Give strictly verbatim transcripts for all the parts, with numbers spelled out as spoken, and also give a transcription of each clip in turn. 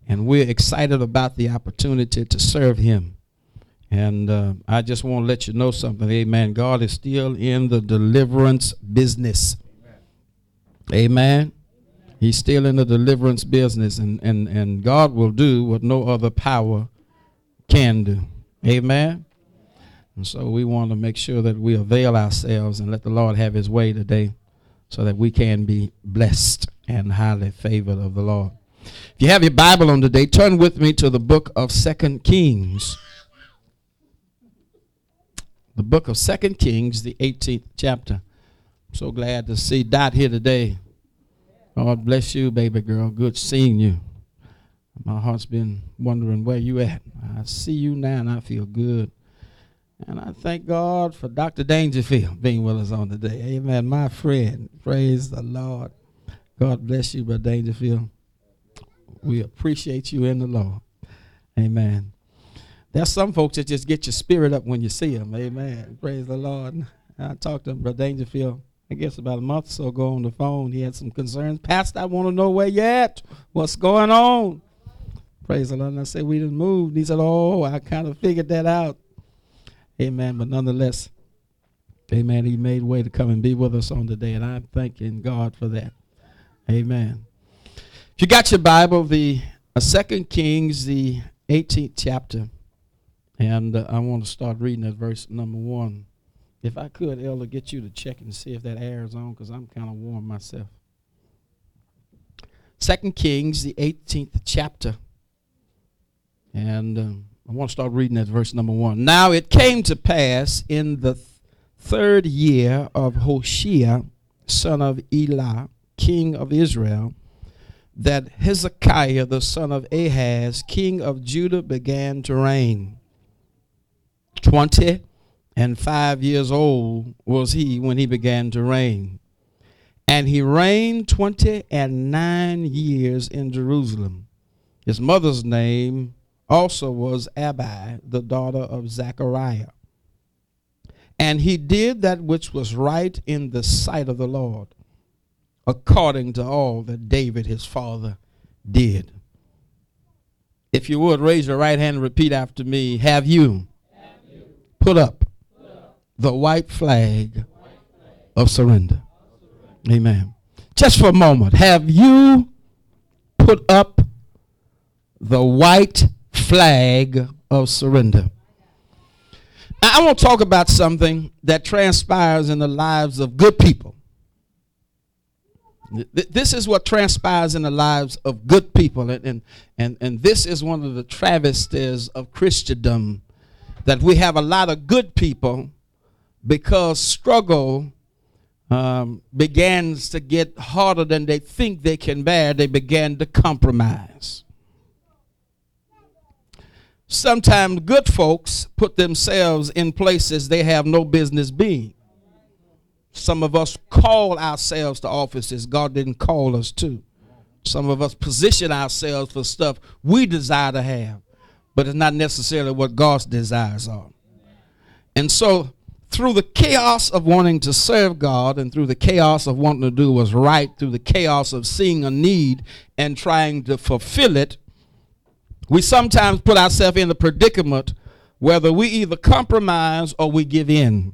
And we're excited about the opportunity to serve him. And uh, I just want to let you know something. Amen. God is still in the deliverance business. Amen. Amen. He's still in the deliverance business. And, and, and God will do what no other power can do. Amen. And so we want to make sure that we avail ourselves and let the Lord have his way today so that we can be blessed and highly favored of the Lord. If you have your Bible on today, turn with me to the book of Second Kings. The book of Second Kings, the eighteenth chapter. I'm so glad to see Dot here today. God bless you, baby girl. Good seeing you. My heart's been wondering where you at. I see you now and I feel good. And I thank God for Doctor Dangerfield being with us on today. Amen. My friend. Praise the Lord. God bless you, Brother Dangerfield. We appreciate you in the Lord. Amen. There's some folks that just get your spirit up when you see them. Amen. Praise the Lord. I talked to Brother Dangerfield, I guess about a month or so ago on the phone. He had some concerns. Pastor, I want to know where you at. What's going on? Praise the Lord. And I said, we didn't move. He said, oh, I kind of figured that out. Amen. But nonetheless, amen, he made way to come and be with us on today. And I'm thanking God for that. Amen. If you got your Bible, the uh, Second Kings, the eighteenth chapter. And uh, I want to start reading at verse number one. If I could, Elder, get you to check and see if that air is on, because I'm kind of warm myself. Second Kings, the eighteenth chapter. And um, I want to start reading at verse number one. Now it came to pass in the th- third year of Hoshea, son of Elah, king of Israel, that Hezekiah, the son of Ahaz, king of Judah, began to reign. Twenty and five years old was he when he began to reign. And he reigned twenty and nine years in Jerusalem. His mother's name also was Abi, the daughter of Zechariah. And he did that which was right in the sight of the Lord, according to all that David his father did. If you would, raise your right hand and repeat after me. Have you? Put up the white flag of surrender. Amen. Just for a moment, have you put up the white flag of surrender? I want to talk about something that transpires in the lives of good people. This is what transpires in the lives of good people, and and and, and this is one of the travesties of Christendom, that we have a lot of good people, because struggle um, begins to get harder than they think they can bear. They begin to compromise. Sometimes good folks put themselves in places they have no business being. Some of us call ourselves to offices God didn't call us to. Some of us position ourselves for stuff we desire to have, but it's not necessarily what God's desires are. And so through the chaos of wanting to serve God, and through the chaos of wanting to do what's right, through the chaos of seeing a need and trying to fulfill it, we sometimes put ourselves in a predicament whether we either compromise or we give in.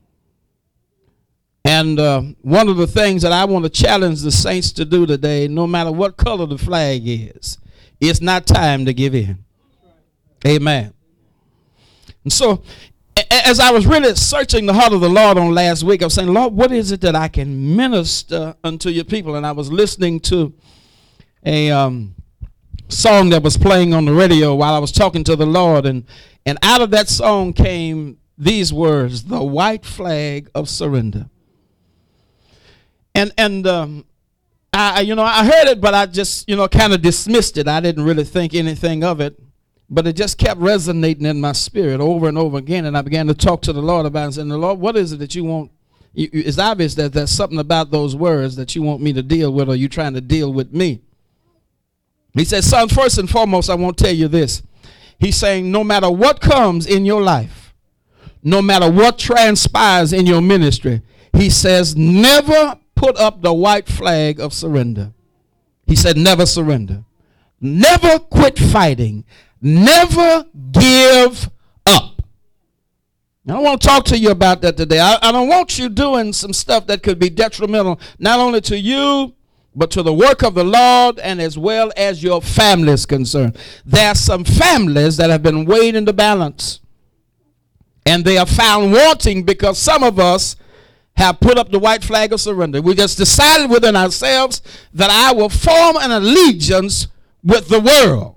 And uh, one of the things that I want to challenge the saints to do today, no matter what color the flag is, it's not time to give in. Amen. And so as I was really searching the heart of the Lord on last week, I was saying, Lord, what is it that I can minister unto your people? And I was listening to a um, song that was playing on the radio while I was talking to the Lord. And, and out of that song came these words, the white flag of surrender. And, and um, I, you know, I heard it, but I just, you know, kind of dismissed it. I didn't really think anything of it. But it just kept resonating in my spirit over and over again. And I began to talk to the Lord about it and saying, Lord, what is it that you want? It's obvious that there's something about those words that you want me to deal with, or you trying to deal with me. He said, son, first and foremost, I want to tell you this. He's saying, no matter what comes in your life, no matter what transpires in your ministry, he says, never put up the white flag of surrender. He said, never surrender. Never quit fighting. Never give up. I want to talk to you about that today. I, I don't want you doing some stuff that could be detrimental, not only to you, but to the work of the Lord and as well as your family is concerned. There are some families that have been weighed in the balance, and they are found wanting because some of us have put up the white flag of surrender. We just decided within ourselves that I will form an allegiance with the world,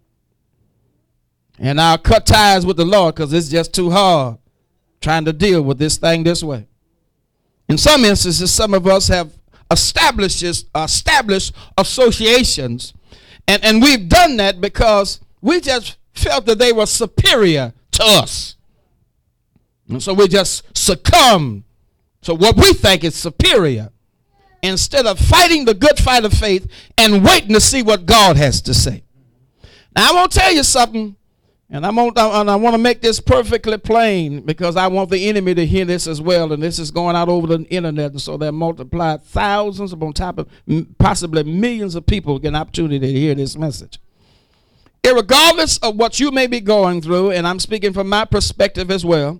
and I'll cut ties with the Lord because it's just too hard trying to deal with this thing this way. In some instances, some of us have established established associations, and, and we've done that because we just felt that they were superior to us. And so we just succumb to what we think is superior instead of fighting the good fight of faith and waiting to see what God has to say. Now, I want to tell you something, and, I'm on, and I want to make this perfectly plain because I want the enemy to hear this as well, and this is going out over the internet, and so they're multiplied thousands upon top of possibly millions of people get an opportunity to hear this message. Irregardless of what you may be going through, and I'm speaking from my perspective as well,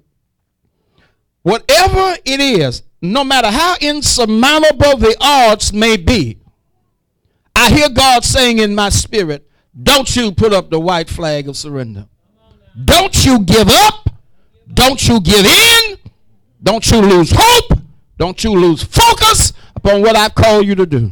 whatever it is, no matter how insurmountable the odds may be, I hear God saying in my spirit, don't you put up the white flag of surrender. Don't you give up. Don't you give in. Don't you lose hope. Don't you lose focus upon what I've called you to do.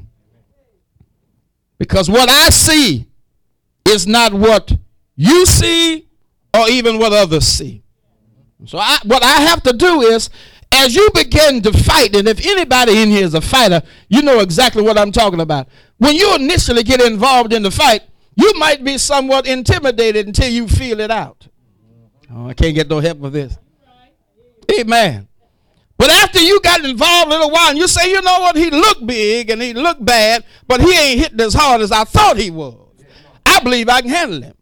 Because what I see is not what you see or even what others see. So I, what I have to do is, as you begin to fight, and if anybody in here is a fighter, you know exactly what I'm talking about. When you initially get involved in the fight, you might be somewhat intimidated until you feel it out. Oh, I can't get no help with this. Amen. But after you got involved a little while, and you say, you know what, he looked big and he looked bad, but he ain't hitting as hard as I thought he was. I believe I can handle him.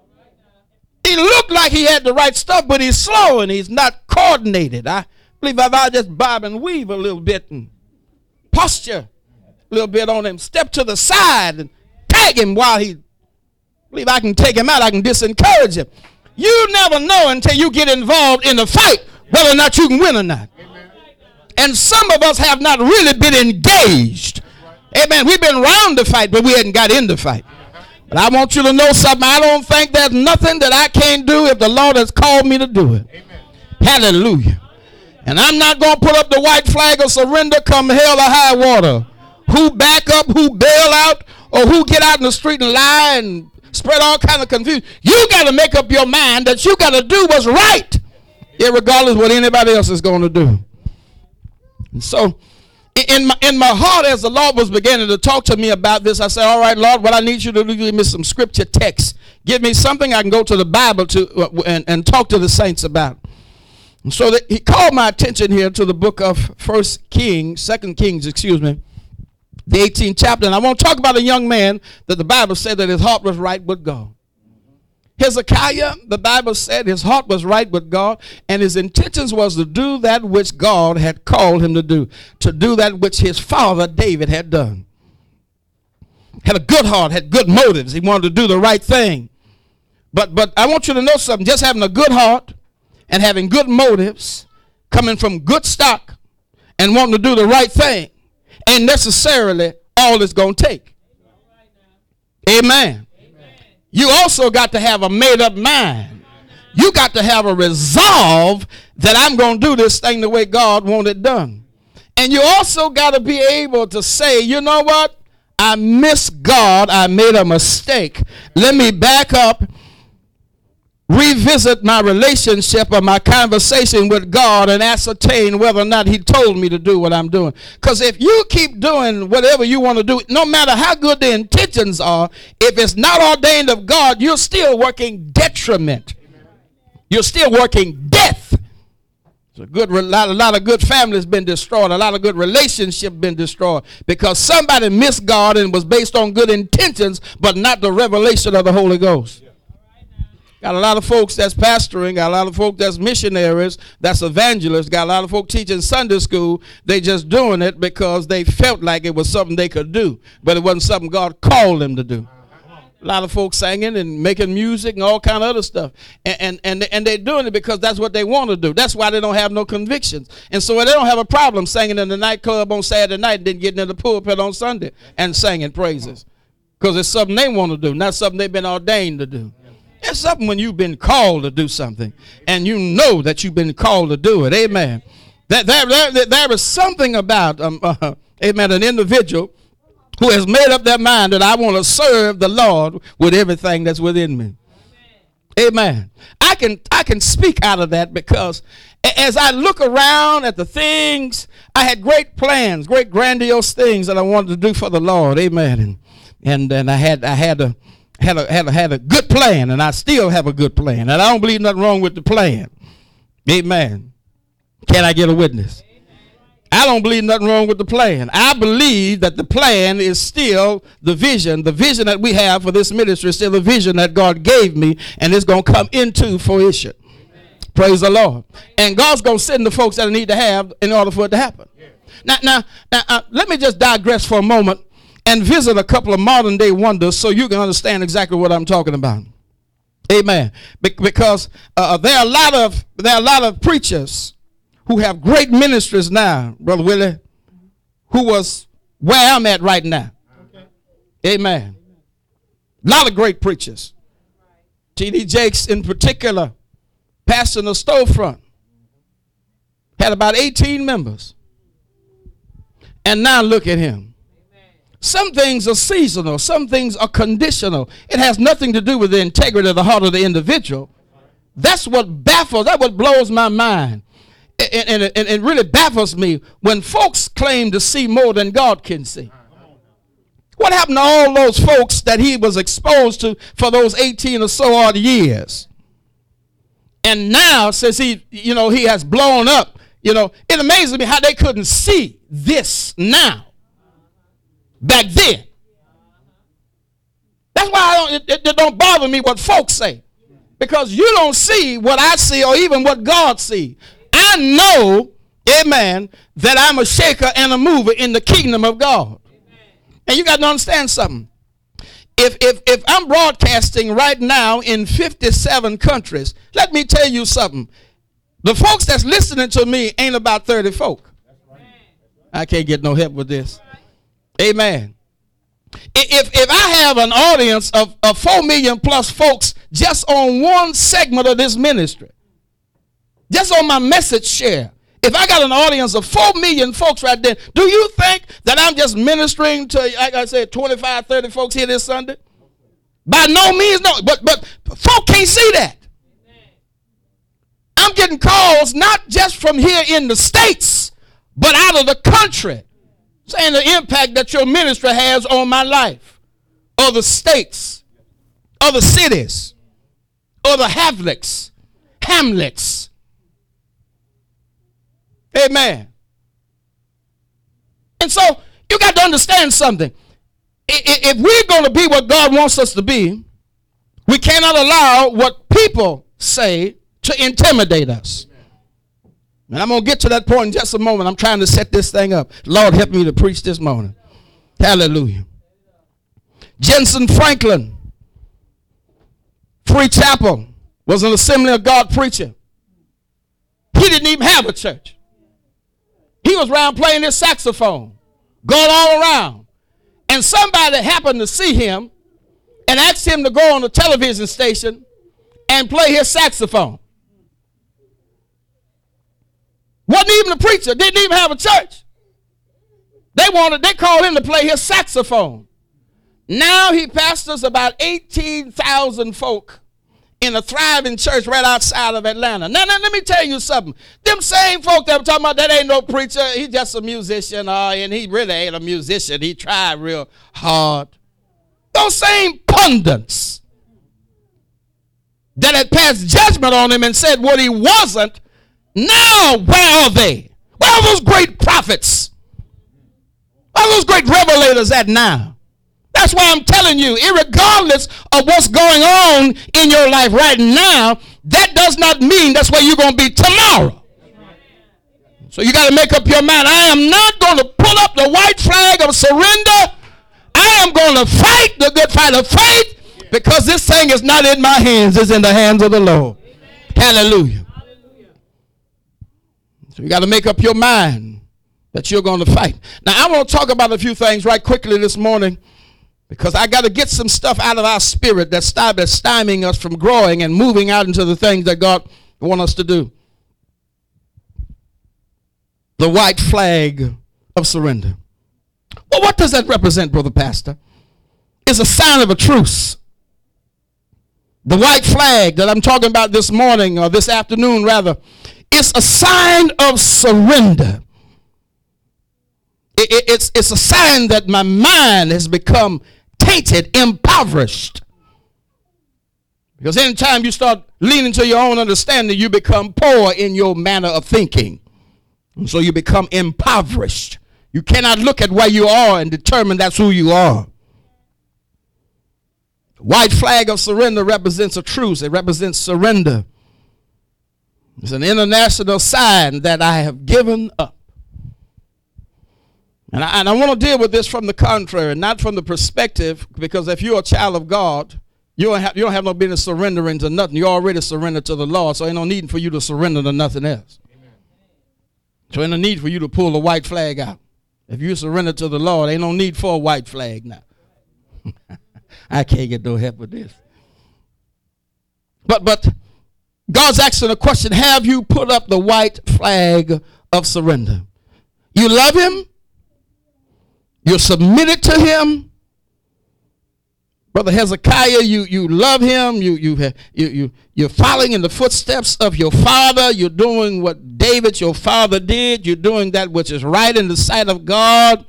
He looked like he had the right stuff, but he's slow and he's not coordinated. I believe if I just bob and weave a little bit and posture a little bit on him, step to the side and tag him while he, I believe I can take him out. I can disencourage him. You never know until you get involved in the fight whether or not you can win or not. Amen. And some of us have not really been engaged. Amen. We've been around the fight, but we hadn't got in the fight. But I want you to know something. I don't think there's nothing that I can't do if the Lord has called me to do it. Amen. Hallelujah. And I'm not going to put up the white flag of surrender come hell or high water. Who back up, who bail out, or who get out in the street and lie and spread all kind of confusion. You got to make up your mind that you got to do what's right, irregardless of what anybody else is going to do. And so in my, in my heart, as the Lord was beginning to talk to me about this, I said, all right, Lord, what I need you to do, give me some scripture text. Give me something I can go to the Bible to uh, and, and talk to the saints about. And so that he called my attention here to the book of First Kings, Second Kings, excuse me, the eighteenth chapter. And I want to talk about a young man that the Bible said that his heart was right with God. Hezekiah, the Bible said his heart was right with God, and his intentions was to do that which God had called him to do, to do that which his father David had done. Had a good heart, had good motives. He wanted to do the right thing. But but I want you to know something. Just having a good heart and having good motives, coming from good stock and wanting to do the right thing, ain't necessarily all it's going to take. Amen. You also got to have a made-up mind. You got to have a resolve that I'm going to do this thing the way God wanted it done. And you also got to be able to say, you know what? I missed God. I made a mistake. Let me back up, revisit my relationship or my conversation with God and ascertain whether or not he told me to do what I'm doing. Because if you keep doing whatever you want to do, no matter how good the intentions are, if it's not ordained of God, you're still working detriment. You're still working death. So a good, a lot, a lot of good families been destroyed. A lot of good relationships been destroyed because somebody missed God and was based on good intentions, but not the revelation of the Holy Ghost. Got a lot of folks that's pastoring, got a lot of folks that's missionaries, that's evangelists, got a lot of folks teaching Sunday school. They just doing it because they felt like it was something they could do, but it wasn't something God called them to do. A lot of folks singing and making music and all kind of other stuff. And, and, and, and they're doing it because that's what they want to do. That's why they don't have no convictions. And so they don't have a problem singing in the nightclub on Saturday night and then getting in the pulpit on Sunday and singing praises. Because it's something they want to do, not something they've been ordained to do. It's something when you've been called to do something and you know that you've been called to do it. Amen. That, that, that, there is something about, um, uh, amen, an individual who has made up their mind that I want to serve the Lord with everything that's within me. Amen. Amen. I can, I can speak out of that because as I look around at the things, I had great plans, great grandiose things that I wanted to do for the Lord. Amen. And and, and I had I had a had a had a had a good plan, and I still have a good plan. And I don't believe nothing wrong with the plan. Amen. Can I get a witness? I don't believe nothing wrong with the plan. I believe that the plan is still the vision. The vision that we have for this ministry is still a vision that God gave me, and it's going to come into fruition. Amen. Praise the Lord. And God's going to send the folks that I need to have in order for it to happen. Yeah. Now, now, now uh, let me just digress for a moment and visit a couple of modern day wonders so you can understand exactly what I'm talking about. Amen. Be- because uh, there are a lot of there are a lot of preachers who have great ministries now, Brother Willie, who was where I'm at right now. Okay. Amen. A lot of great preachers. T D Jakes in particular, pastoring a storefront, had about eighteen members. And now look at him. Some things are seasonal. Some things are conditional. It has nothing to do with the integrity of the heart of the individual. That's what baffles, that's what blows my mind. And, and, and it really baffles me when folks claim to see more than God can see. What happened to all those folks that he was exposed to for those eighteen or so odd years? And now, since he, you know, he has blown up, you know, it amazes me how they couldn't see this now. Back then. That's why I don't, it, it don't bother me what folks say. Because you don't see what I see or even what God sees. I know, amen, that I'm a shaker and a mover in the kingdom of God. Amen. And you got to understand something. If, if, if I'm broadcasting right now in fifty-seven countries, let me tell you something. The folks that's listening to me ain't about thirty folk. I can't get no help with this. Amen. If, if I have an audience of, of four million plus folks just on one segment of this ministry, just on my message share, if I got an audience of four million folks right there, do you think that I'm just ministering to, like I said, twenty-five, thirty folks here this Sunday? By no means, no. But, but folk can't see that. I'm getting calls not just from here in the States, but out of the country, saying the impact that your ministry has on my life, or the states, or the cities, or the hamlets, hamlets. Amen. And so you got to understand something. If we're going to be what God wants us to be, we cannot allow what people say to intimidate us. And I'm going to get to that point in just a moment. I'm trying to set this thing up. Lord, help me to preach this morning. Hallelujah. Jensen Franklin, Free Chapel, was an Assembly of God preacher. He didn't even have a church. He was around playing his saxophone, going all around. And somebody happened to see him and asked him to go on the television station and play his saxophone. Wasn't even a preacher, didn't even have a church. They wanted, they called him to play his saxophone. Now he pastors about eighteen thousand folk in a thriving church right outside of Atlanta. Now, now let me tell you something. Them same folk that were talking about that ain't no preacher, he's just a musician, uh, and he really ain't a musician. He tried real hard. Those same pundits that had passed judgment on him and said what he wasn't, now where are they? Where are those great prophets? Where are those great revelators at now? That's why I'm telling you, irregardless of what's going on in your life right now, that does not mean that's where you're going to be tomorrow. So you got to make up your mind. I am not going to pull up the white flag of surrender. I am going to fight the good fight of faith. Because this thing is not in my hands, it's in the hands of the Lord. Hallelujah. So you got to make up your mind that you're going to fight. Now, I want to talk about a few things right quickly this morning, because I got to get some stuff out of our spirit that's stymieing us from growing and moving out into the things that God wants us to do. The white flag of surrender. Well, what does that represent, Brother Pastor? It's a sign of a truce. The white flag that I'm talking about this morning, or this afternoon rather, is a sign of surrender. It, it, it's, it's a sign that my mind has become tainted, impoverished. Because anytime you start leaning to your own understanding, you become poor in your manner of thinking. And so you become impoverished. You cannot look at where you are and determine that's who you are. The white flag of surrender represents a truce. It represents surrender. It's an international sign that I have given up. And I, and I want to deal with this from the contrary, not from the perspective, because if you're a child of God, you don't have, you don't have no business surrendering to nothing. You already surrendered to the Lord, so ain't no need for you to surrender to nothing else. Amen. So ain't no need for you to pull the white flag out. If you surrender to the Lord, ain't no need for a white flag now. I can't get no help with this. But but God's asking a question. Have you put up the white flag of surrender? You love him. You're submitted to him. Brother Hezekiah, you, you love him. You, you, you, you, you're following in the footsteps of your father. You're doing what David, your father, did. You're doing that which is right in the sight of God.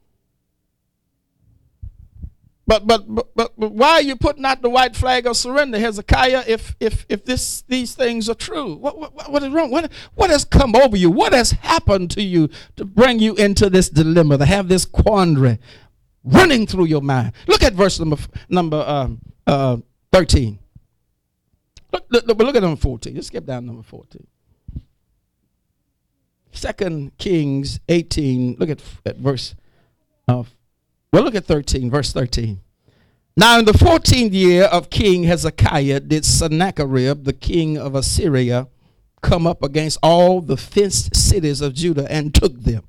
But but but, but, but why are you putting out the white flag of surrender, Hezekiah, if if if this these things are true? What what, what is wrong? What, what has come over you? What has happened to you to bring you into this dilemma, to have this quandary running through your mind? Look at verse number number um, uh, thirteen. Look, look, look at number fourteen. Just skip down to number fourteen. Second Kings eighteen. Look at, at verse uh, Well, look at thirteen, verse thirteen. Now in the fourteenth year of King Hezekiah did Sennacherib, the king of Assyria, come up against all the fenced cities of Judah and took them.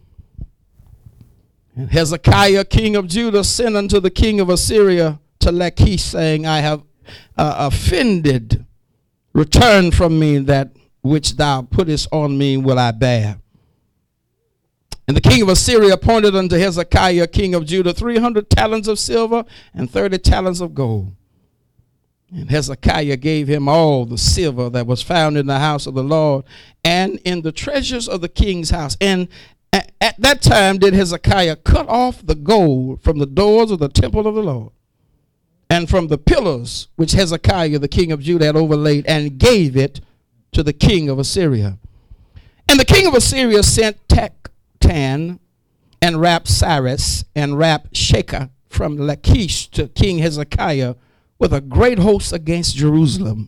And Hezekiah, king of Judah, sent unto the king of Assyria to Lachish, saying, I have uh, offended. Return from me that which thou puttest on me will I bear. And the king of Assyria appointed unto Hezekiah, king of Judah, three hundred talents of silver and thirty talents of gold. And Hezekiah gave him all the silver that was found in the house of the Lord and in the treasures of the king's house. And at, at that time did Hezekiah cut off the gold from the doors of the temple of the Lord and from the pillars which Hezekiah, the king of Judah, had overlaid, and gave it to the king of Assyria. And the king of Assyria sent Tan and Rapsaris and Rapshakeh from Lachish to King Hezekiah with a great host against Jerusalem.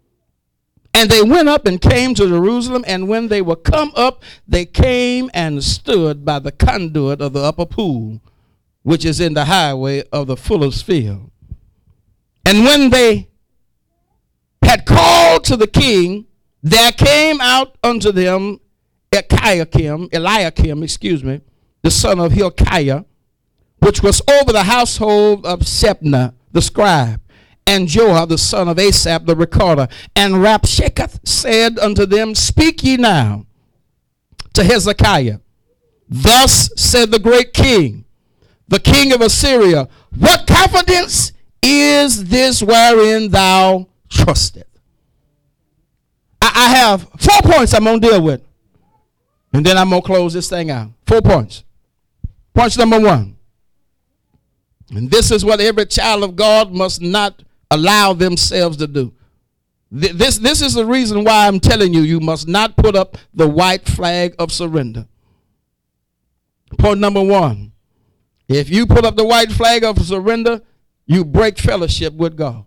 And they went up and came to Jerusalem, and when they were come up, they came and stood by the conduit of the upper pool, which is in the highway of the fuller's field. And when they had called to the king, there came out unto them Eliakim, Eliakim, excuse me, the son of Hilkiah, which was over the household of Shebna, the scribe, and Joah, the son of Asaph, the recorder. And Rapshakeh said unto them, Speak ye now to Hezekiah. Thus said the great king, the king of Assyria, what confidence is this wherein thou trusteth? I, I have four points I'm going to deal with. And then I'm going to close this thing out. Four points. Point number one. And this is what every child of God must not allow themselves to do. This, this is the reason why I'm telling you, you must not put up the white flag of surrender. Point number one. If you put up the white flag of surrender, you break fellowship with God.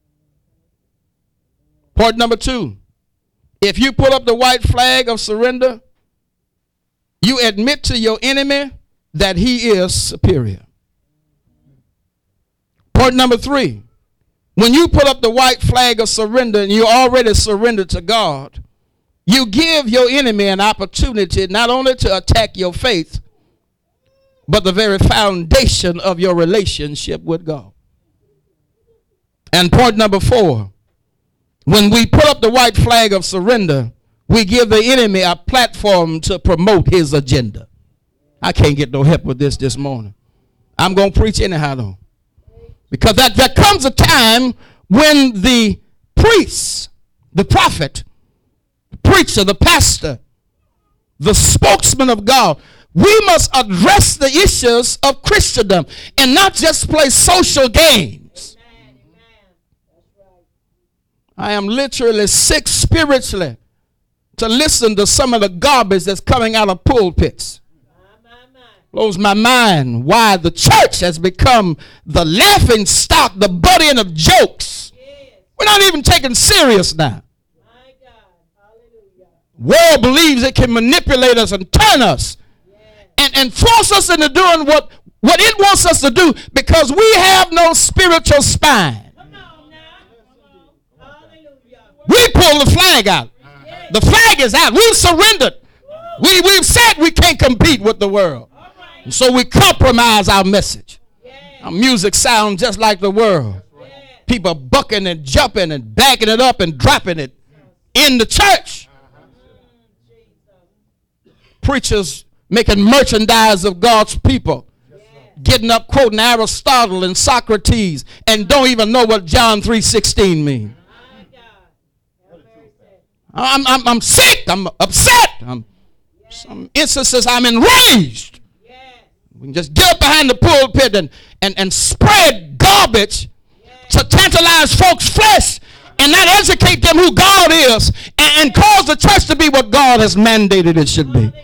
Point number two. If you put up the white flag of surrender, you admit to your enemy that he is superior. Point number three. When you put up the white flag of surrender and you already surrendered to God, you give your enemy an opportunity not only to attack your faith, but the very foundation of your relationship with God. And point number four, when we put up the white flag of surrender, we give the enemy a platform to promote his agenda. I can't get no help with this this morning. I'm going to preach anyhow though. Because that, there comes a time when the priest, the prophet, the preacher, the pastor, the spokesman of God, we must address the issues of Christendom and not just play social games. Amen. That's right. I am literally sick spiritually to listen to some of the garbage that's coming out of pulpits. Blows my mind why the church has become the laughing stock, the butt end of jokes. Yes. We're not even taken serious now. My God. Hallelujah. World believes it can manipulate us and turn us. Yes. and, and force us into doing what, what it wants us to do because we have no spiritual spine. Come on now. Come on. Hallelujah. We pull the flag out. Yes. The flag is out. We've surrendered. We, we've said we can't compete with the world. And so we compromise our message. Yeah. Our music sounds just like the world. Yeah. People bucking and jumping and backing it up and dropping it in the church. Uh-huh. Preachers making merchandise of God's people. Yeah. Getting up quoting Aristotle and Socrates and don't even know what John three sixteen means. I'm, I'm, I'm sick. I'm upset. I'm, yeah. Some instances I'm enraged. We can just get up behind the pulpit and, and, and spread garbage to tantalize folks' flesh and not educate them who God is and, and cause the church to be what God has mandated it should be.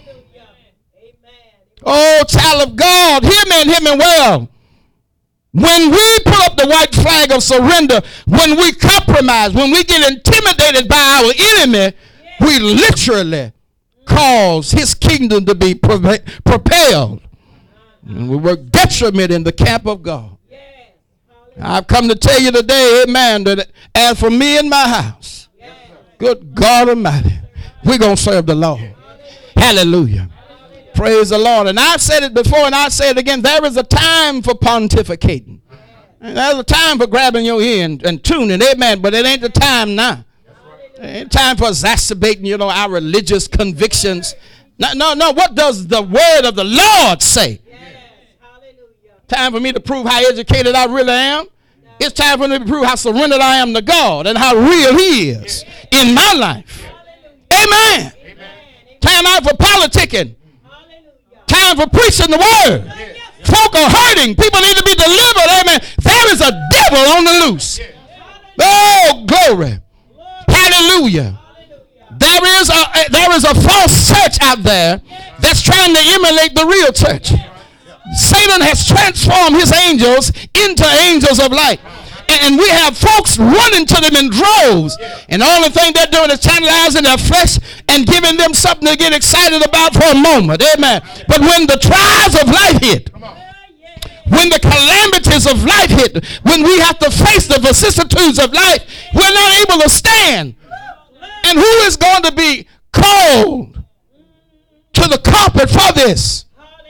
Oh, child of God, hear me and hear me well. When we put up the white flag of surrender, when we compromise, when we get intimidated by our enemy, we literally cause his kingdom to be propelled. And we work detriment in the camp of God. Yes. I've come to tell you today, amen, that as for me and my house, yes. Good God Almighty, we're going to serve the Lord. Hallelujah. Hallelujah. Praise the Lord. And I've said it before and I'll say it again. There is a time for pontificating. And there's a time for grabbing your ear and, and tuning, amen, but it ain't the time now. It ain't time for exacerbating, you know, our religious convictions. No, no, no. What does the word of the Lord say? Time for me to prove how educated I really am. It's time for me to prove how surrendered I am to God and how real he is in my life. Amen. Time out for politicking. Time for preaching the word. Folk are hurting. People need to be delivered. Amen. There is a devil on the loose. Oh, glory. Hallelujah. There is a, there is a false church out there that's trying to emulate the real church. Satan has transformed his angels into angels of light. And we have folks running to them in droves. And the only thing they're doing is tantalizing their flesh and giving them something to get excited about for a moment. Amen. But when the trials of life hit, when the calamities of life hit, when we have to face the vicissitudes of life, we're not able to stand. And who is going to be called to the carpet for this?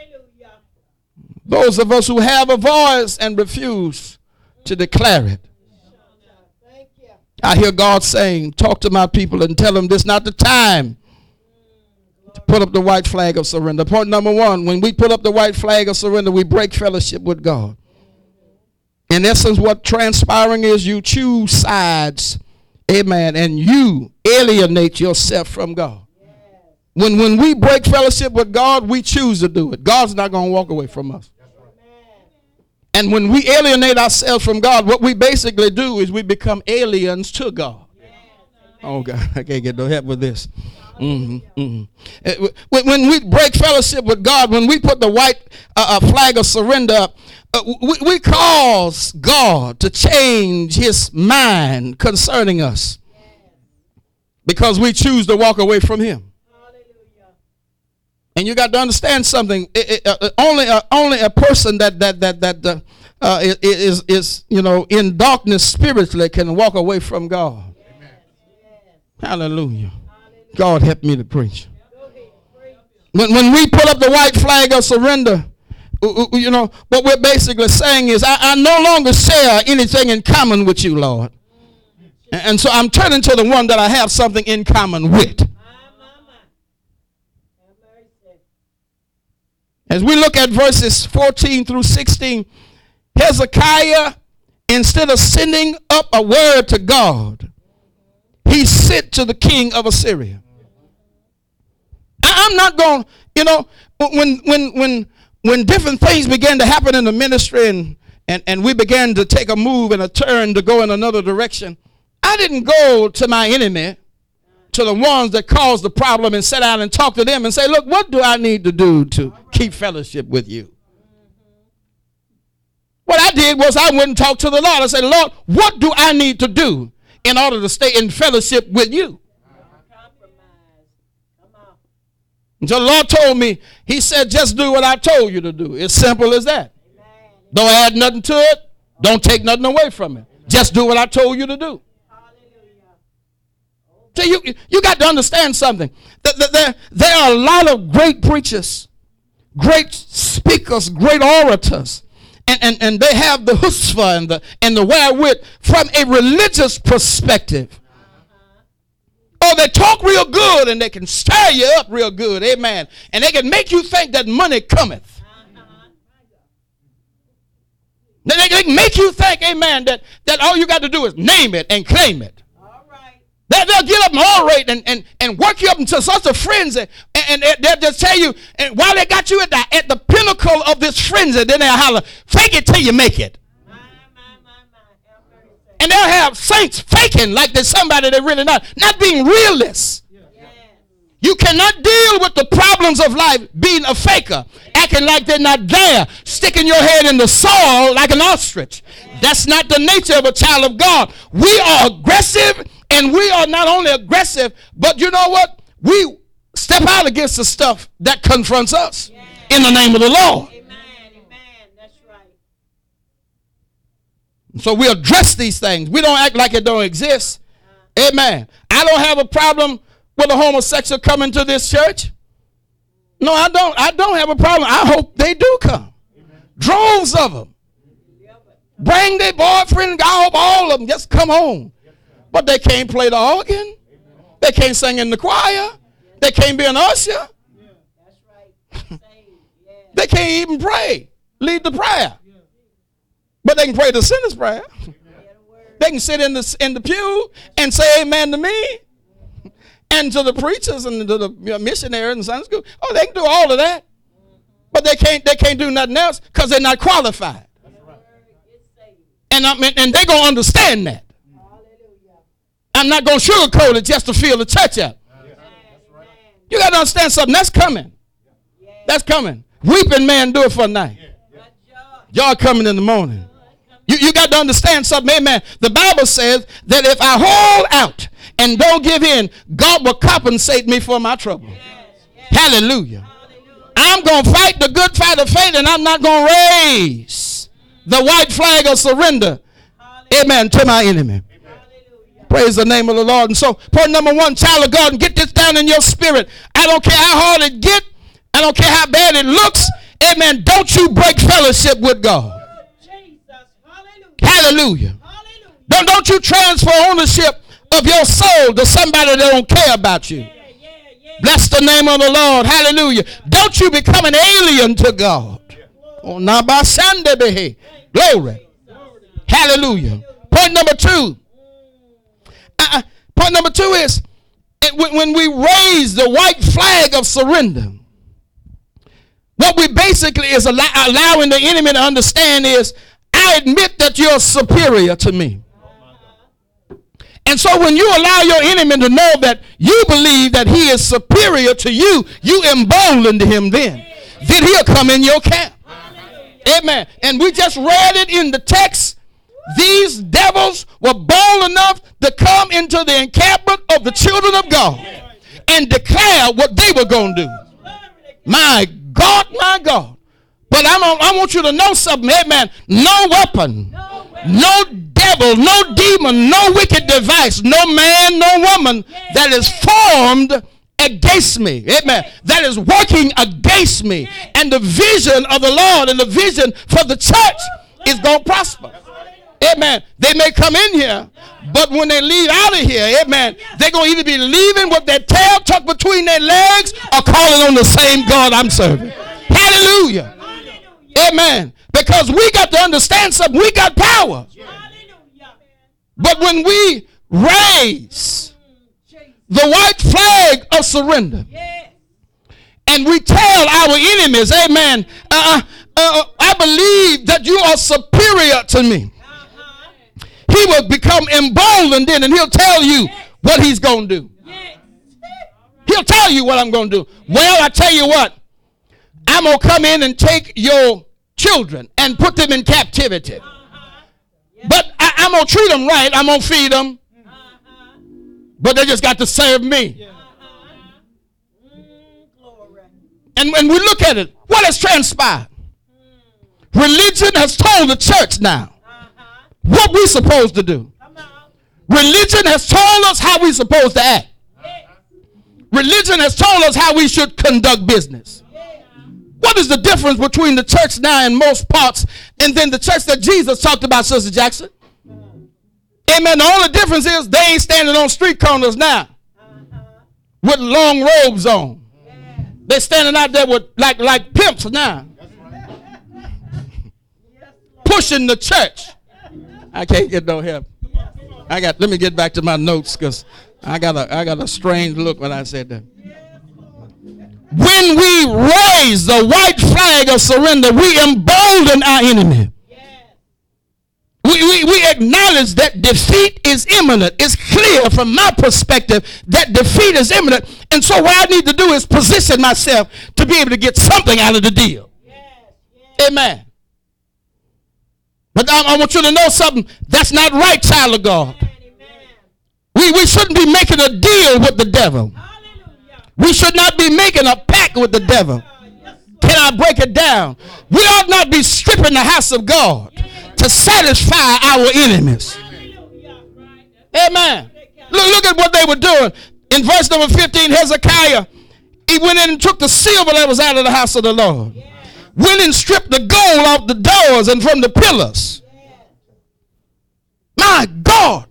Those of us who have a voice and refuse to declare it. I hear God saying, talk to my people and tell them this is not the time to put up the white flag of surrender. Point number one, when we put up the white flag of surrender, we break fellowship with God. In essence, what transpiring is you choose sides, amen, and you alienate yourself from God. When, when we break fellowship with God, we choose to do it. God's not going to walk away from us. And when we alienate ourselves from God, what we basically do is we become aliens to God. Oh, God, I can't get no help with this. Mm-hmm, mm-hmm. When we break fellowship with God, when we put the white uh, uh, flag of surrender up, uh, we, we cause God to change his mind concerning us because we choose to walk away from him. And you got to understand something. It, it, uh, only, uh, only a person that that that that uh, uh, is, is, you know, in darkness spiritually can walk away from God. Amen. Hallelujah. God help me to preach. When, when we put up the white flag of surrender, you know, what we're basically saying is, I, I no longer share anything in common with you, Lord. And, and so I'm turning to the one that I have something in common with. As we look at verses fourteen through sixteen, Hezekiah, instead of sending up a word to God, he sent to the king of Assyria. I, I'm not going, you know, when when when when different things began to happen in the ministry and, and, and we began to take a move and a turn to go in another direction, I didn't go to my enemy, to the ones that caused the problem, and sit down and talk to them and say, look, what do I need to do to keep fellowship with you? What I did was I went and talked to the Lord. I said, Lord, what do I need to do in order to stay in fellowship with you? And so the Lord told me, he said, just do what I told you to do. It's simple as that. Amen. Don't add nothing to it. Don't take nothing away from it. Just do what I told you to do. So you, you got to understand something. There, there are a lot of great preachers, great speakers, great orators, and, and, and they have the chutzpah and the, and the wherewith from a religious perspective. Oh, they talk real good and they can stir you up real good. Amen. And they can make you think that money cometh. They, they can make you think, amen, that, that all you got to do is name it and claim it. All right. They, they'll get up and orate and, and, and work you up into such a frenzy. And, and they'll just tell you, and while they got you at the, at the pinnacle of this frenzy, then they'll holler, fake it till you make it. And they'll have saints faking like they're somebody they're really not. Not being realists. Yeah. You cannot deal with the problems of life being a faker. Acting like they're not there. Sticking your head in the soil like an ostrich. Yeah. That's not the nature of a child of God. We are aggressive, and we are not only aggressive, but you know what? We step out against the stuff that confronts us. Yeah. In the name of the Lord. So we address these things. We don't act like it don't exist. Amen. I don't have a problem with a homosexual coming to this church. No, I don't. I don't have a problem. I hope they do come. Amen. Droves of them. Bring their boyfriend. I hope all of them just come home. But they can't play the organ. They can't sing in the choir. They can't be an usher. They can't even pray. Lead the prayer. But they can pray the sinner's prayer. They can sit in the in the pew and say amen to me. And to the preachers and to the you know, missionaries in Sunday school. Oh, they can do all of that. But they can't they can't do nothing else because they're not qualified. And, I mean, and they're going to understand that. I'm not going to sugarcoat it just to fill the church up. You got to understand something. That's coming. That's coming. Weeping man do it for a night. Y'all coming in the morning. You, you got to understand something, amen. The Bible says that if I hold out and don't give in, God will compensate me for my trouble. Yes, yes. Hallelujah. Hallelujah. I'm going to fight the good fight of faith, and I'm not going to raise the white flag of surrender, hallelujah, amen, to my enemy. Hallelujah. Praise the name of the Lord. And so, point number one, child of God, and get this down in your spirit. I don't care how hard it gets. I don't care how bad it looks. Amen. Don't you break fellowship with God. Hallelujah. Hallelujah. Don't, don't you transfer ownership of your soul to somebody that don't care about you. Yeah, yeah, yeah. Bless the name of the Lord. Hallelujah. Don't you become an alien to God. Oh, Nabasande glory. Hallelujah. Point number two. Uh, point number two is it, when, when we raise the white flag of surrender, what we basically is allow, allowing the enemy to understand is, I admit that you're superior to me. And so when you allow your enemy to know that you believe that he is superior to you, you embolden him then. Then he'll come in your camp. Amen. And we just read it in the text. These devils were bold enough to come into the encampment of the children of God and declare what they were going to do. My God, my God. But I'm, I want you to know something, amen. No weapon, no, weapon. no devil, no demon, no wicked device, no man, no woman that is formed against me, amen, that is working against me. And the vision of the Lord and the vision for the church is going to prosper. Amen. They may come in here, but when they leave out of here, amen, they're going to either be leaving with their tail tucked between their legs or calling on the same God I'm serving. Hallelujah. Amen. Because we got to understand something. We got power. But when we raise the white flag of surrender and we tell our enemies, amen, uh, uh, I believe that you are superior to me. He will become emboldened then, and he'll tell you what he's going to do. He'll tell you what I'm going to do. Well, I tell you what. I'm going to come in and take your children and put them in captivity. But I, I'm going to treat them right. I'm going to feed them. But they just got to serve me. And when we look at it, what has transpired? Religion has told the church now what we're supposed to do. Religion has told us how we're supposed to act. Religion has told us how we should conduct business. What is the difference between the church now in most parts and then the church that Jesus talked about, Sister Jackson? Amen. The only difference is they ain't standing on street corners now with long robes on. They're standing out there with like, like pimps now. Pushing the church. I can't get no help. I got. Let me get back to my notes because I got a. I got a strange look when I said that. When we raise the white flag of surrender, we embolden our enemy. We, we, we acknowledge that defeat is imminent. It's clear from my perspective that defeat is imminent. And so what I need to do is position myself to be able to get something out of the deal. Amen. But I, I want you to know something. That's not right, child of God. We, we shouldn't be making a deal with the devil. We should not be making a pact with the devil. Can I break it down? We ought not be stripping the house of God to satisfy our enemies. Amen. Look, look at what they were doing. In verse number fifteen, Hezekiah, he went in and took the silver that was out of the house of the Lord. Went and stripped the gold off the doors and from the pillars. My God.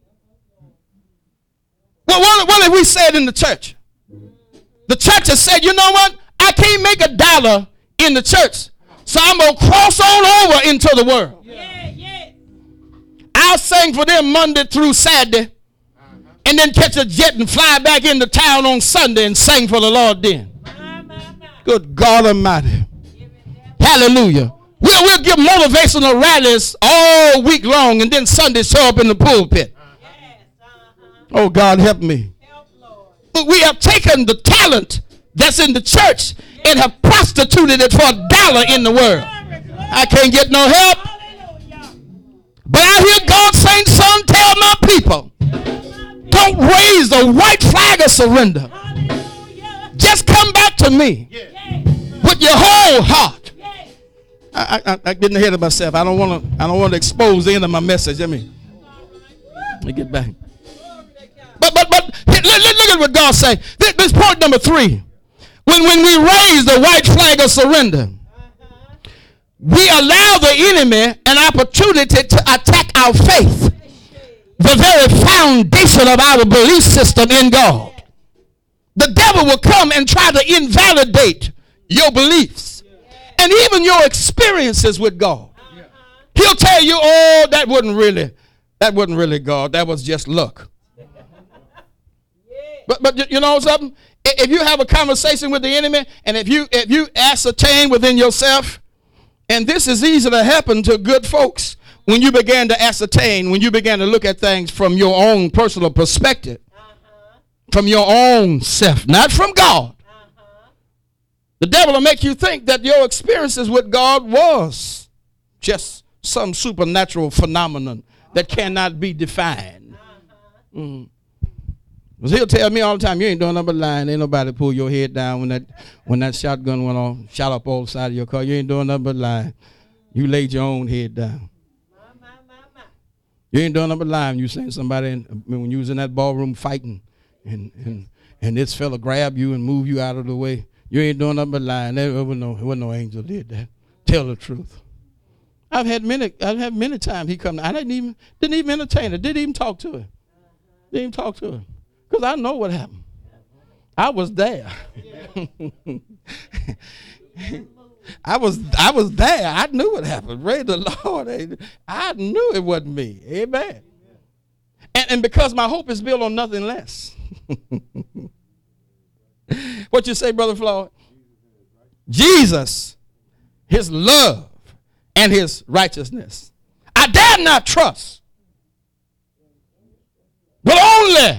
Well, what, what have we said in the church? The church has said, you know what? I can't make a dollar in the church, so I'm going to cross on over into the world. Yeah, yeah. I'll sing for them Monday through Saturday, and then catch a jet and fly back into town on Sunday and sing for the Lord then. My, my, my. Good God Almighty. Hallelujah. We'll, we'll give motivational rallies all week long, and then Sunday show up in the pulpit. Yes, uh-huh. Oh, God, help me. Help, Lord. But we have taken the talent that's in the church and have prostituted it for a dollar in the world. I can't get no help. But I hear God saying, son, tell my people, don't raise the white flag of surrender. Just come back to me with your whole heart. I, I, I getting ahead of myself. I don't want to. I don't want to expose the end of my message. Let me. Let me get back. But but but look, look at what God say. This, this point number three. When when we raise the white flag of surrender, we allow the enemy an opportunity to attack our faith, the very foundation of our belief system in God. The devil will come and try to invalidate your beliefs and even your experiences with God. He'll tell you, oh, that wasn't really, that wasn't really God. That was just luck. But but you know something? If you have a conversation with the enemy, and if you if you ascertain within yourself, and this is easy to happen to good folks, when you began to ascertain, when you began to look at things from your own personal perspective, uh-huh. from your own self, not from God. Uh-huh. The devil will make you think that your experiences with God was just some supernatural phenomenon that cannot be defined. Uh-huh. Mm. Because he'll tell me all the time, you ain't doing nothing but lying. Ain't nobody pull your head down when that when that shotgun went off, shot up all the side of your car. You ain't doing nothing but lying. You laid your own head down. You ain't doing nothing but lying. You seen somebody in, when you was in that ballroom fighting, and and and this fella grab you and move you out of the way. You ain't doing nothing but lying. There wasn't no, there wasn't no angel did that. Tell the truth. I've had many, I've had many times he come. I didn't even didn't even entertain her. Didn't even talk to her. Didn't even talk to her. Because I know what happened. I was there. I was I was there. I knew what happened. Praise the Lord. I knew it wasn't me. Amen. And, and because my hope is built on nothing less. What you say, Brother Floyd? Jesus, his love, and his righteousness. I dare not trust, but only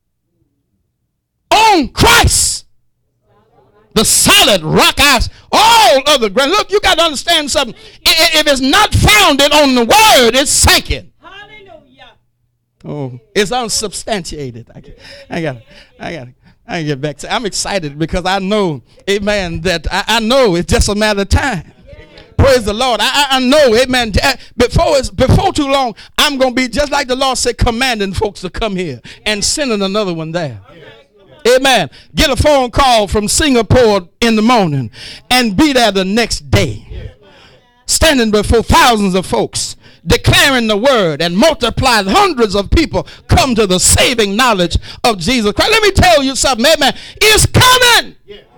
on Christ, the solid rock I all other ground. Look, you got to understand something. If it's not founded on the word, it's sinking. Hallelujah. Oh, it's unsubstantiated. I, I got, I got, I get back to. I'm excited because I know, amen, that I, I know it's just a matter of time. Praise the Lord. I, I know, amen. Before it's before too long, I'm gonna be just like the Lord said, commanding folks to come here and sending another one there. Amen. Get a phone call from Singapore in the morning and be there the next day. Standing before thousands of folks, declaring the word, and multiply hundreds of people come to the saving knowledge of Jesus Christ. Let me tell you something, amen. It's coming.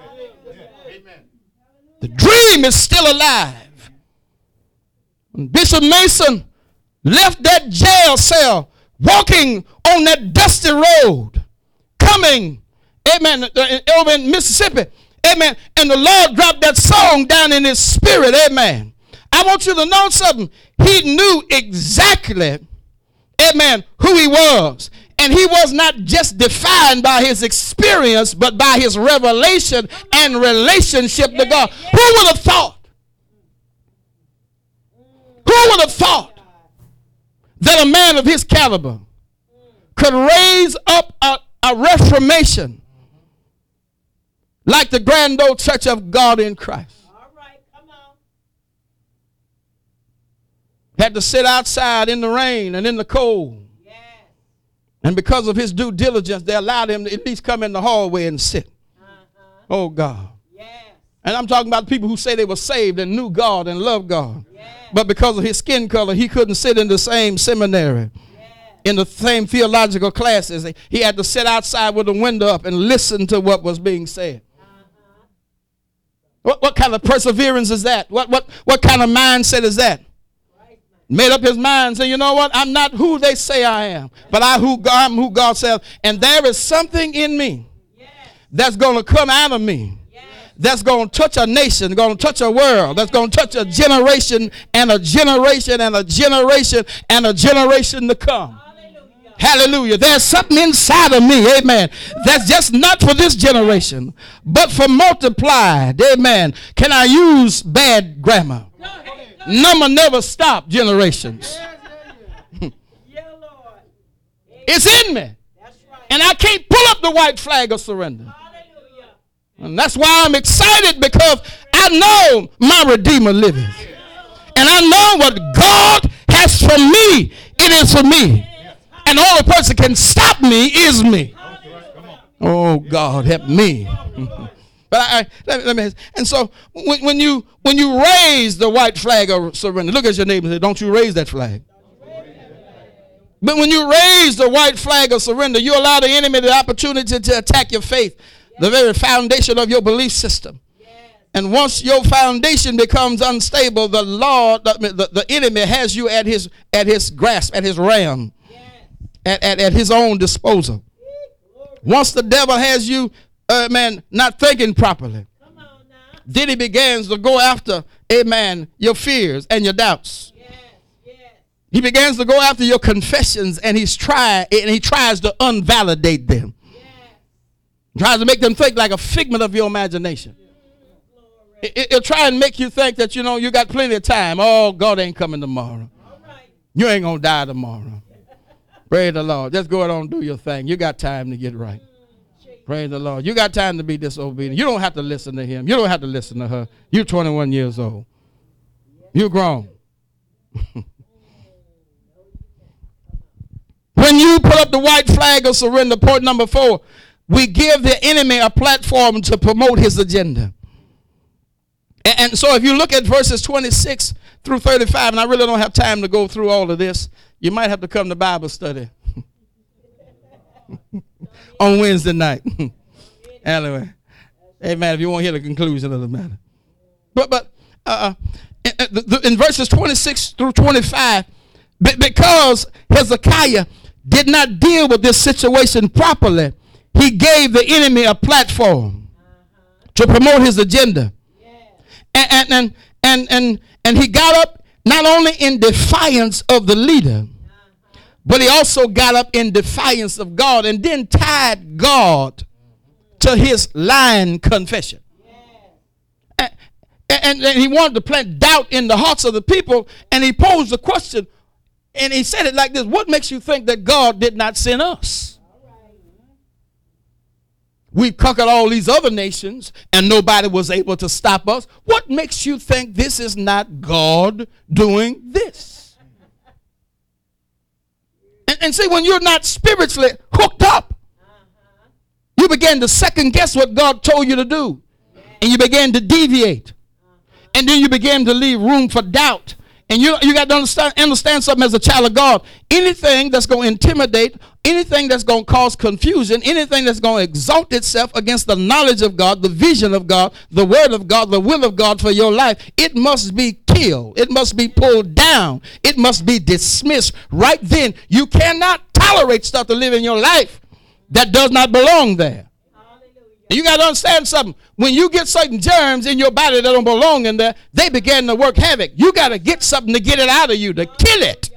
The dream is still alive. When Bishop Mason left that jail cell, walking on that dusty road, coming, amen, over in Mississippi, amen, and the Lord dropped that song down in his spirit, amen. I want you to know something. He knew exactly, amen, who he was. And he was not just defined by his experience, but by his revelation and relationship to God. Who would have thought? Who would have thought that a man of his caliber could raise up a, a reformation like the Grand Old Church of God in Christ? All right, come on. Had to sit outside in the rain and in the cold. Yes. And because of his due diligence, they allowed him to at least come in the hallway and sit. Uh-huh. Oh, God. Yes. And I'm talking about people who say they were saved and knew God and loved God. Yes. But because of his skin color, he couldn't sit in the same seminary. In the same theological classes. He had to sit outside with the window up and listen to what was being said. Uh-huh. What, what kind of perseverance is that? What, what, what kind of mindset is that? Right. Made up his mind, say, you know what? I'm not who they say I am, but I who God, I'm who God says. And there is something in me yes. that's going to come out of me. Yes. That's going to touch a nation, going to touch a world, that's going to touch a generation and a generation and a generation and a generation to come. Hallelujah. There's something inside of me, amen, that's just not for this generation, but for multiplied, amen. Can I use bad grammar? Number never stop generations. It's in me. And I can't pull up the white flag of surrender. And that's why I'm excited, because I know my Redeemer liveth. And I know what God has for me, it is for me. And the only person can stop me is me. Oh, God, help me. But I, let, let me. And so when, when you when you raise the white flag of surrender, look at your neighbor and say, "Don't you raise that flag." But when you raise the white flag of surrender, you allow the enemy the opportunity to attack your faith, the very foundation of your belief system. And once your foundation becomes unstable, the Lord, the, the, the enemy has you at his at his grasp, at his realm. At, at, at his own disposal. Once the devil has you, uh, man, not thinking properly, then he begins to go after, amen, your fears and your doubts. Yes, yes. He begins to go after your confessions, and he's try and he tries to unvalidate them. Yes. Tries to make them think like a figment of your imagination. It, it, it'll try and make you think that, you know, you got plenty of time. Oh, God ain't coming tomorrow. All right. You ain't gonna die tomorrow. Praise the Lord. Just go ahead on and do your thing. You got time to get right. Praise the Lord. You got time to be disobedient. You don't have to listen to him. You don't have to listen to her. You're twenty-one years old. You're grown. When you put up the white flag of surrender, point number four, we give the enemy a platform to promote his agenda. And, and so if you look at verses twenty-six through thirty-five, and I really don't have time to go through all of this, you might have to come to Bible study on Wednesday night. Anyway, amen, if you want to hear the conclusion of the matter. But, but uh, in, in verses twenty-six through twenty-five, because Hezekiah did not deal with this situation properly, he gave the enemy a platform to promote his agenda. And, and, and, and, and he got up not only in defiance of the leader, but he also got up in defiance of God and then tied God to his lying confession. And, and, and he wanted to plant doubt in the hearts of the people, and he posed the question, and he said it like this: what makes you think that God did not send us? We've conquered all these other nations and nobody was able to stop us. What makes you think this is not God doing this? And, and see, when you're not spiritually hooked up, you begin to second guess what God told you to do. And you begin to deviate. And then you begin to leave room for doubt. And you, you got to understand, understand something as a child of God. Anything that's going to intimidate, anything that's going to cause confusion, anything that's going to exalt itself against the knowledge of God, the vision of God, the word of God, the will of God for your life, it must be killed. It must be pulled down. It must be dismissed. Right then, you cannot tolerate stuff to live in your life that does not belong there. And you got to understand something. When you get certain germs in your body that don't belong in there, they begin to work havoc. You got to get something to get it out of you, to kill it.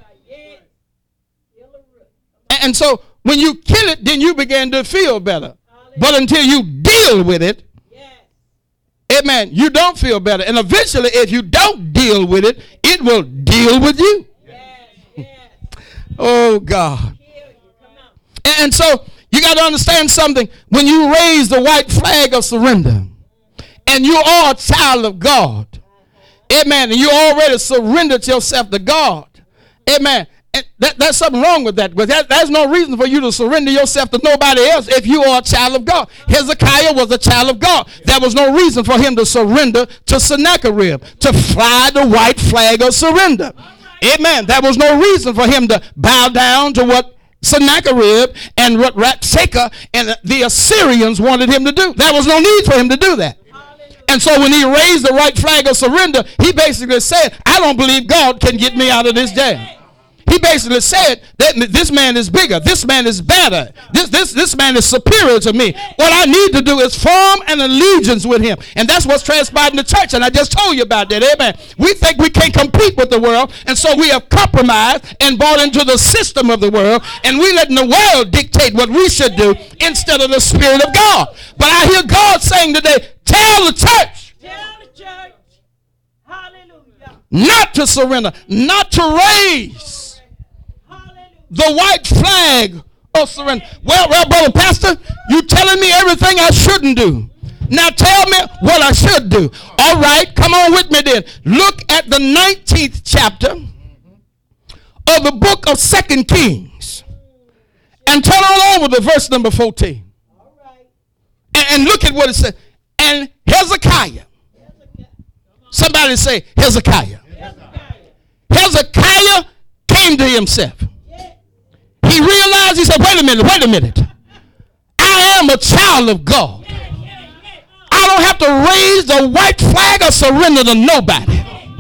And so when you kill it, then you begin to feel better. But until you deal with it, amen, you don't feel better. And eventually, if you don't deal with it, it will deal with you. Oh, God. And so you got to understand something. When you raise the white flag of surrender and you are a child of God, amen, and you already surrendered yourself to God, amen, and that, there's something wrong with that. But that, there's no reason for you to surrender yourself to nobody else if you are a child of God. Hezekiah was a child of God. There was no reason for him to surrender to Sennacherib, to fly the white flag of surrender. Amen. There was no reason for him to bow down to what Sennacherib and what Rabshakeh and the Assyrians wanted him to do. There was no need for him to do that. And so when he raised the white flag of surrender, he basically said, I don't believe God can get me out of this jail. He basically said that this man is bigger. This man is better. This, this, this man is superior to me. What I need to do is form an allegiance with him. And that's what's transpired in the church. And I just told you about that. Amen. We think we can't compete with the world. And so we have compromised and bought into the system of the world. And we letting the world dictate what we should do instead of the Spirit of God. But I hear God saying today, tell the church. Tell the church. Hallelujah. Not to surrender. Not to raise the white flag of surrender. Well, well, brother pastor, you telling me everything I shouldn't do. Now tell me what I should do. All right, come on with me then. Look at the nineteenth chapter of the book of Second Kings. And turn on over to verse number fourteen. And, and look at what it says. And Hezekiah. Somebody say Hezekiah. Hezekiah came to himself. He realized, he said, wait a minute, wait a minute. I am a child of God. I don't have to raise the white flag or surrender to nobody.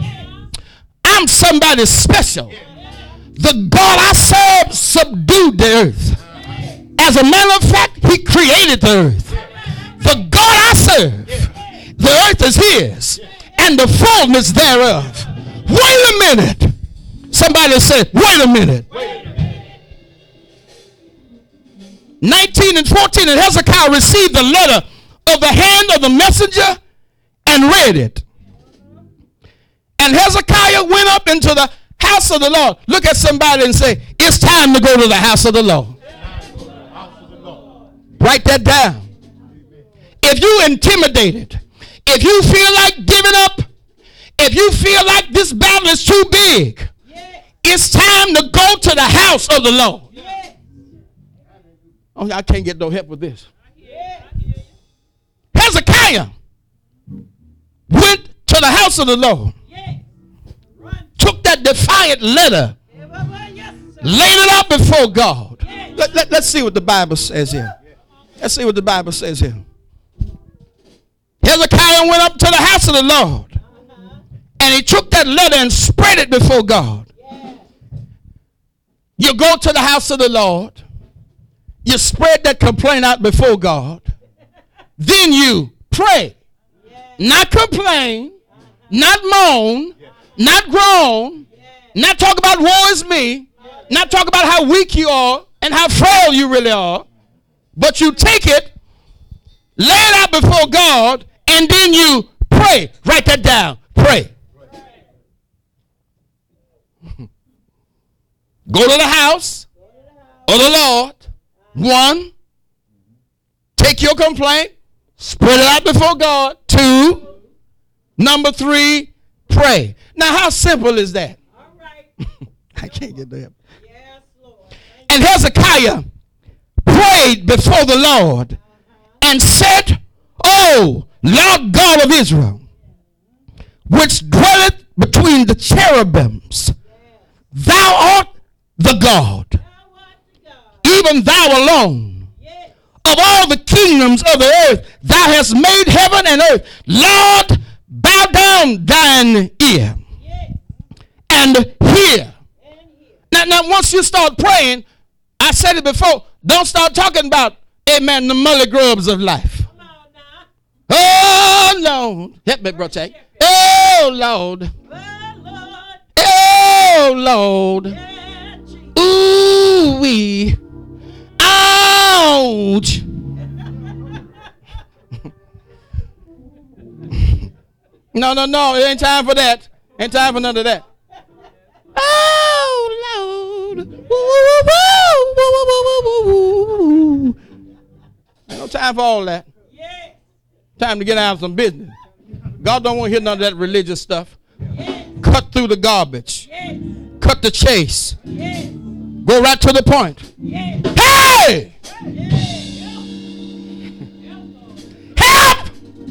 I'm somebody special. The God I serve subdued the earth. As a matter of fact, he created the earth. The God I serve, the earth is his, and the fullness thereof. Wait a minute. Somebody said, wait a minute. nineteen and fourteen, and Hezekiah received the letter of the hand of the messenger and read it. And Hezekiah went up into the house of the Lord. Look at somebody and say, it's time time to go to the house of the Lord. Write that down. If you intimidated, if you feel like giving up, if you feel like this battle is too big, it's time to go to the house of the Lord. Oh, I can't get no help with this. Hezekiah went to the house of the Lord, took that defiant letter, laid it out before God. Let, let, let's see what the Bible says here. Let's see what the Bible says here. Hezekiah went up to the house of the Lord, and he took that letter and spread it before God. You go to the house of the Lord, you spread that complaint out before God, then you pray, not complain, not moan, not groan, not talk about woe is me, not talk about how weak you are and how frail you really are, but you take it, lay it out before God, and then you pray. Write that down. Pray. Go to the house of the Lord. One, take your complaint, spread it out before God. Two, number three, pray. Now, how simple is that? All right. I can't get there. Yes, Lord. And Hezekiah prayed before the Lord and said, "O Lord God of Israel, which dwelleth between the cherubims, thou art the God, even thou alone. Of all the kingdoms of the earth, thou hast made heaven and earth. Lord, bow down thine ear and hear." Now, now, once you start praying, I said it before, don't start talking about, amen, the mully grubs of life. Come on now. Oh, Lord. Help me, Brother Jake. Oh, Lord. Oh, Lord. Oh, Lord. Yeah, Jesus. Ooh, wee. Ouch. No, no, no. It ain't time for that. Ain't time for none of that. Oh, Lord. Woo, woo, woo, woo, woo, woo, woo. Ain't no time for all that. Yeah. Time to get out of some business. God don't want to hear none of that religious stuff. Yeah. Cut through the garbage. Yeah. Cut the chase. Yeah. Go right to the point. Yeah. Hey! Help!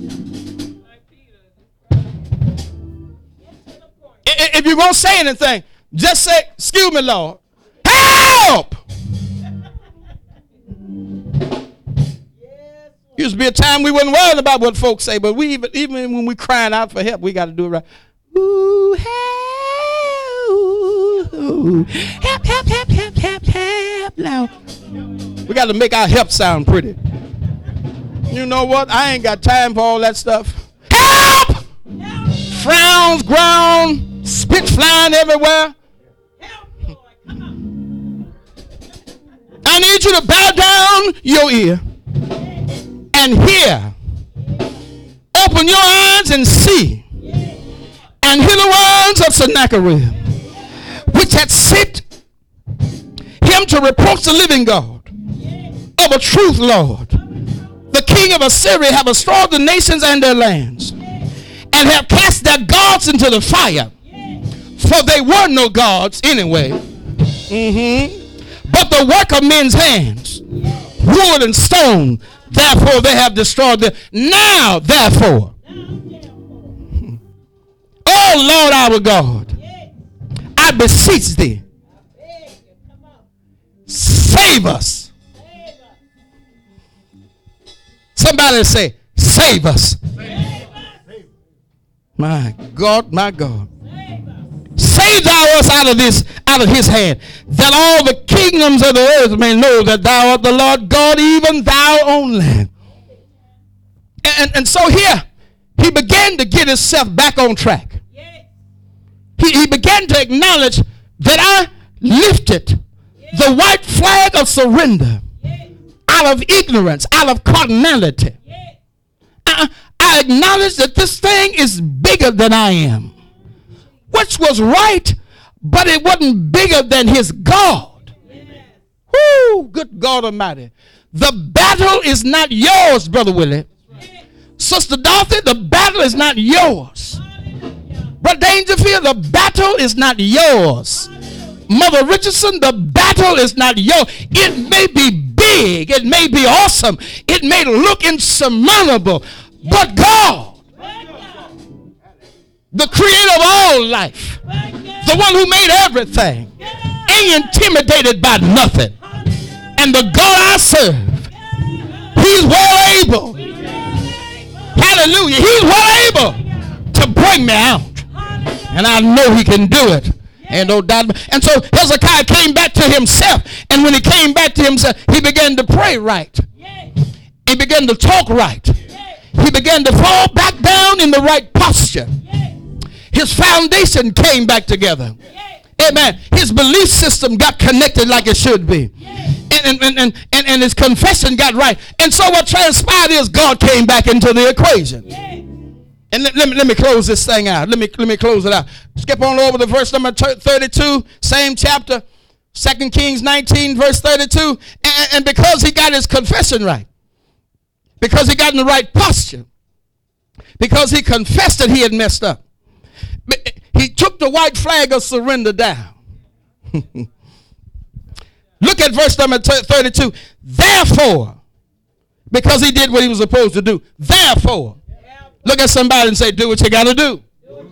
I- If you're going to say anything, just say, "Excuse me, Lord. Help!" Used to be a time we wasn't worried about what folks say, but we even, even when we crying out for help, we got to do it right. Ooh, help, help, help, help, help, help, help. Now, we got to make our help sound pretty. You know what? I ain't got time for all that stuff. Help! Help. Frowns, ground, spit flying everywhere. Help, Lord. Come on. I need you to bow down your ear and hear. Open your eyes and see. And hear the words of Sennacherib, which had sent him to reproach the living God of a truth, Lord. The king of Assyria have destroyed the nations and their lands, and have cast their gods into the fire, for they were no gods anyway. Mm-hmm. But the work of men's hands, wood and stone, therefore they have destroyed them. Now, therefore, oh Lord our God, I beseech thee, save us. Somebody say, save us. My God, my God. Save thou us out of this, out of his hand, that all the kingdoms of the earth may know that thou art the Lord God, even thou only. And, and, and so here, he began to get himself back on track. He, he began to acknowledge that I lifted the white flag of surrender out of ignorance, out of carnality. I, I acknowledge that this thing is bigger than I am, which was right, but it wasn't bigger than his God. Woo, good God Almighty. The battle is not yours, Brother Willie. Sister Dorothy, the battle is not yours. Brother Dangerfield, the battle is not yours. Mother Richardson, the battle is not yours. It may be big. It may be awesome. It may look insurmountable. But God, the creator of all life, the one who made everything, ain't intimidated by nothing. And the God I serve, he's well able. Hallelujah. He's well able to bring me out. And I know he can do it. And no doubt. And so Hezekiah came back to himself. And when he came back to himself, he began to pray right. He began to talk right. He began to fall back down in the right posture. His foundation came back together. Amen. His belief system got connected like it should be. And, and, and, and, and his confession got right. And so what transpired is God came back into the equation. And let, let, me, let me close this thing out. Let me, let me close it out. Skip on over to verse number thirty-two, same chapter, Second Kings nineteen, verse thirty-two. And, and because he got his confession right, because he got in the right posture, because he confessed that he had messed up, he took the white flag of surrender down. Look at verse number thirty-two. Therefore, because he did what he was supposed to do, therefore, look at somebody and say, do what you got to do.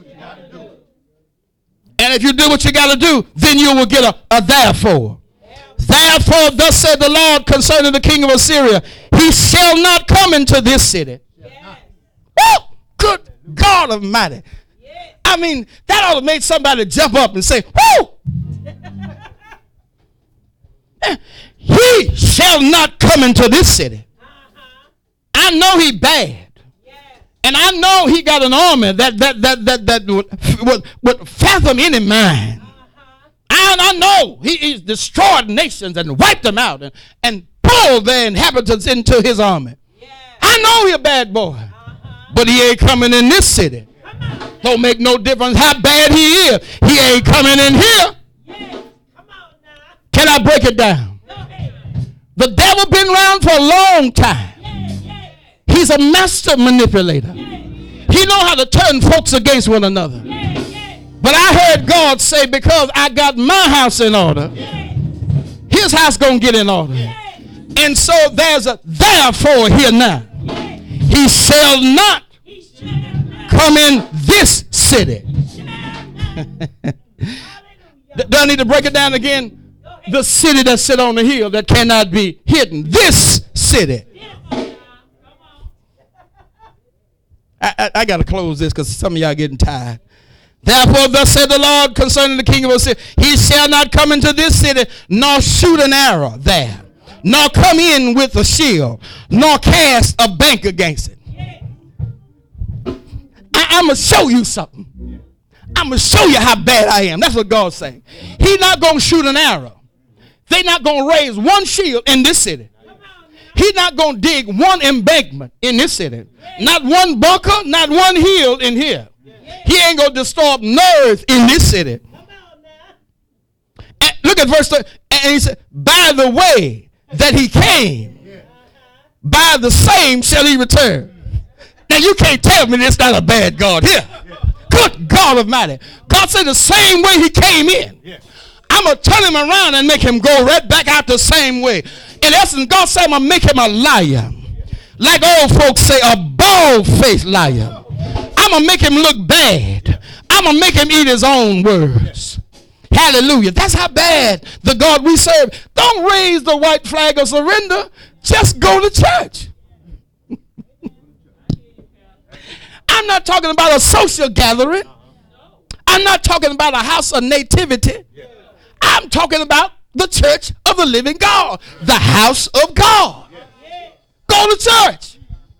And if you do what you got to do, then you will get a, a therefore. Therefore, thus said the Lord concerning the king of Assyria, he shall not come into this city. Oh, good God Almighty. I mean, that ought to make somebody jump up and say, whoo! He shall not come into this city. I know he bad. And I know he got an army that that that that that would, would, would fathom any mind. And I know he, he's destroyed nations and wiped them out and, and pulled their inhabitants into his army. I know he's a bad boy. But he ain't coming in this city. Don't make no difference how bad he is. He ain't coming in here. Can I break it down? The devil been around for a long time. He's a master manipulator. He know how to turn folks against one another. But I heard God say, because I got my house in order, his house gonna get in order. And so there's a therefore here now. He shall not come in this city. Do I need to break it down again? The city that sit on the hill that cannot be hidden. This city. I, I, I got to close this because some of y'all getting tired. Therefore, thus said the Lord concerning the king of Assyria, he shall not come into this city, nor shoot an arrow there, nor come in with a shield, nor cast a bank against it. I, I'm going to show you something. I'm going to show you how bad I am. That's what God's saying. He's not going to shoot an arrow. They're not going to raise one shield in this city. He's not going to dig one embankment in this city. Not one bunker, not one hill in here. He ain't going to disturb nerves in this city. And look at verse thirty. And he said, by the way that he came, by the same shall he return. Now you can't tell me there's not a bad God here. Good God Almighty. God said the same way he came in, I'm going to turn him around and make him go right back out the same way. In essence, God said I'm going to make him a liar. Like old folks say, a bald-faced liar. I'm going to make him look bad. I'm going to make him eat his own words. Hallelujah. That's how bad the God we serve. Don't raise the white flag of surrender. Just go to church. I'm not talking about a social gathering. I'm not talking about a house of nativity. I'm talking about the church of the living God. The house of God. Go to church.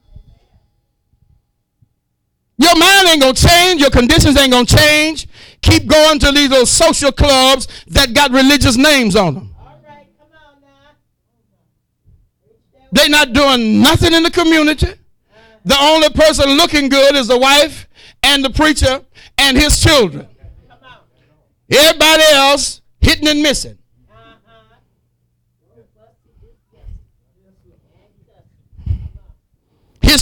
Your mind ain't going to change. Your conditions ain't going to change. Keep going to these little social clubs that got religious names on them. They're not doing nothing in the community. The only person looking good is the wife and the preacher and his children. Everybody else hitting and missing.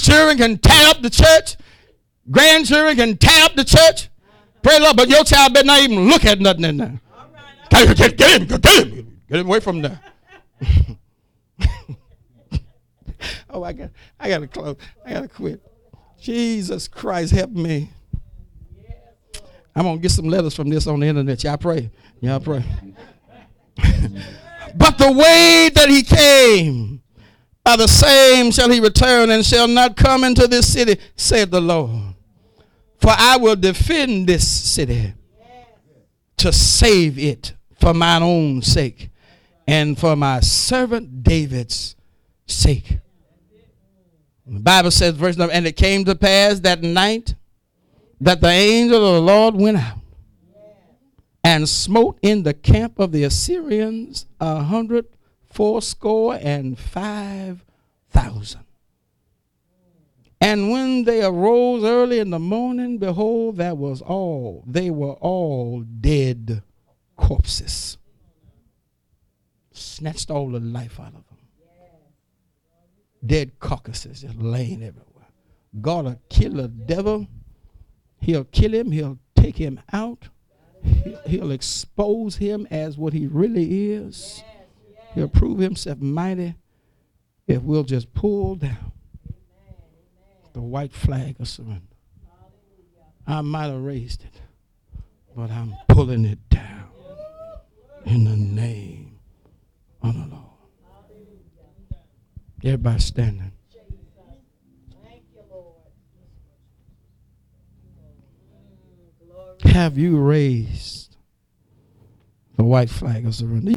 children can tear up the church. Grandchildren can tear up the church. Pray the Lord, but your child better not even look at nothing in there. Get, get, get him, get him, get him away from there. Oh, I got, I got to close. I got to quit. Jesus Christ, help me. I'm going to get some letters from this on the internet. Y'all pray. Y'all pray. But the way that he came, by the same shall he return, and shall not come into this city, saith the Lord. For I will defend this city to save it for mine own sake and for my servant David's sake. The Bible says, verse number, and it came to pass that night that the angel of the Lord went out and smote in the camp of the Assyrians a hundred fourscore and five thousand. And when they arose early in the morning, behold, that was all. They were all dead corpses. Snatched all the life out of them. Dead carcasses just laying everywhere. God will kill the devil. He'll kill him. He'll take him out. He'll, he'll expose him as what he really is. He'll prove himself mighty if we'll just pull down the white flag of surrender. I might have raised it, but I'm pulling it down in the name of the Lord. Everybody standing. Have you raised the white flag of surrender?